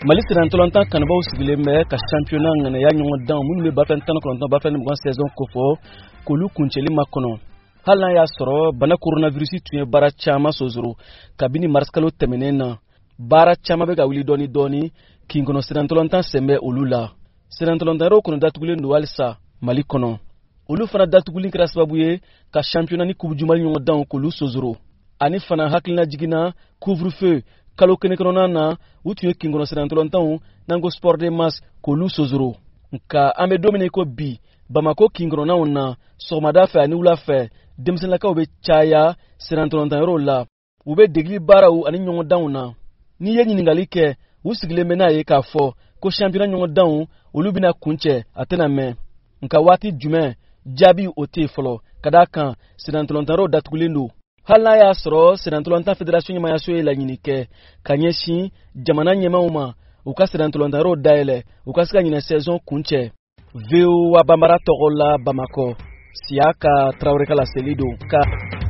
Mali Sénégal kanbaw sigilen bɛ ka championnat ŋanaya ɲɔgɔn dan minnu bɛ bafɛn 19 bafɛn 20 saison kofɔ k'olu kuncɛli makɔnɔ. Hali n'a y'a sɔrɔ bana coronavirus tun ye baara caman sonsoro kabini mars kalo tɛmɛnen na. Baara caman bɛ ka wuli dɔɔni dɔɔni k'i kɔnɔ Sénégal sɛnbɛ olu la. Sénégal yɛrɛw kɔnɔ datugulen don halisa Mali kɔnɔ. Olu fana datuguli kɛra sababu ye ka championnat ni coupe du Mali ɲɔgɔn dan k'olu sonsoro. Ani fana hakilina jiginna couvre-feu kalo kɛnɛ kɔnɔna na u tun ye kinkɔnɔ Sénégal nango sport de masse k'olu sonsoro. Nka an bɛ don min na i ko bi Bamako kinkɔnɔnaw na sɔgɔmada fɛ ani wula fɛ denmisɛnninlakaw bɛ caya Sénégal yɔrɔw la. U bɛ degeli baaraw ani ɲɔgɔn danw na. N'i ye ɲininkali kɛ u sigilen bɛ n'a ye k'a fɔ ko championnat ɲɔgɔn danw olu bɛna kuncɛ a tɛna mɛn. Nka waati jumɛn jaabi o tɛ fɔlɔ ka d'a kan Sénégal datugulen don. Hali n'a y'a sɔrɔ Sénégal fédération ɲɛmaayaso ye laɲini kɛ ka ɲɛsin jamana ɲɛmaaw ma u ka Sénégal dayɛlɛ u ka se ka ɲinɛ saison kuncɛ. VOA Bambara tɔgɔ la Bamako, Siaka Traoré ka laseli don ka